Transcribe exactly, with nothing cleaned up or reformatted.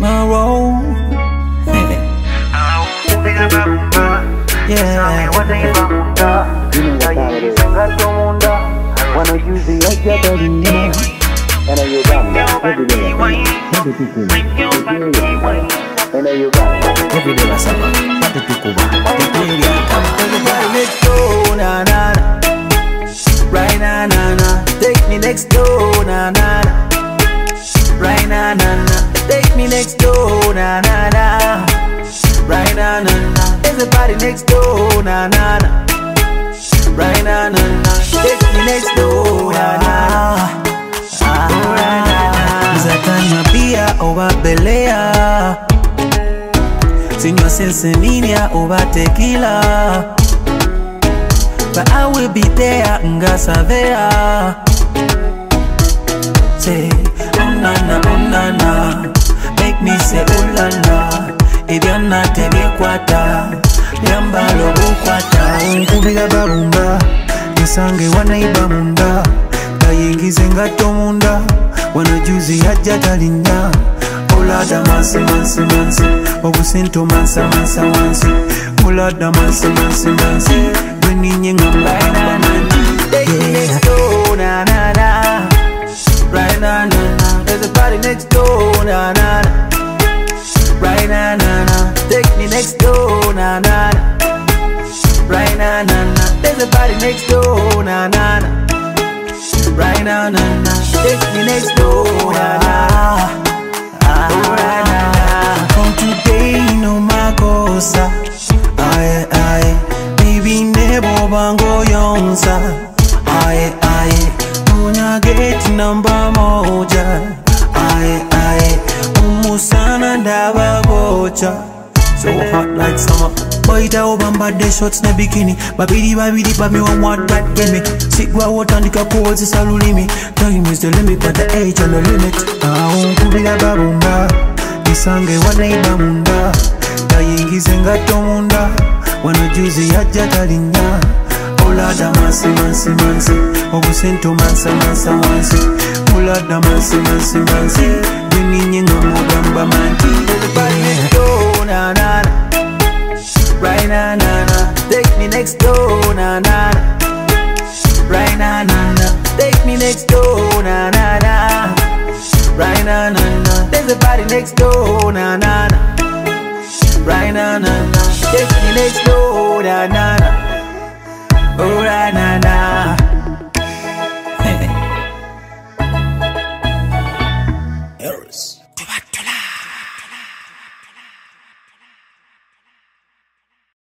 my role. Yeah. Wanna use the edge of the knee. And then you got me. Every day. And then you got me. Every day was a man. What the tukuba? Everybody next door, na na na. Right na na na. Take me next door, na na na. Right na na na. Take me next door, na na na. Right na na na. There's a party next door, na na na. Right na na na. Take me next door, na na na. Mzatanya pia obabelea, sinywa senseminia oba tequila, but I will be there ngasavea. Say oh na na oh na na, make me say oh la la. Ebyana tebikwata byambalo bukwata. Nkubira babumba nisange wanaiba munda, tayingize ngato munda, wanajuzi hajja talinda. Olada mansi mansi mansi, obusento mansa mansa mansi. Olada mansi mansi mansi, bweninye ngamba mansi. Take me next door, na na na. Right na na na. There's a party next door, na na na. Right na na na. Take me next door, na na na. Right na na na. There's a party next door, na na na. Right na na na. Take me next door, na na. Right na na. From today no makosa, aye aye. Baby nebo bango yonsa, aye aye. Punya gate number moja, aye aye. Umusana ndaba bocha, so hot like summer. Boy ta obamba de shots na bikini, babidi babidi babi one what that give me. Sigwa water ndika pose salulimi. Time is the limit but the age and the limit. Ah kubila babumba, nisange wanaiba munda, tayingize ngato munda, wanajuzi hajja talinda. Olada mansi mansi mansi, obusento mansa mansa mansi. Olada mansi mansi mansi, bweninye ngomugamba manti. Everybody next door, na na na. Right na na na. Take me next door, na na na. Right na na na. Take me next door, na na na. Right na na na. There's a party next door, na na na. Right na na na. Take me next door, na na na. Oh, right na na.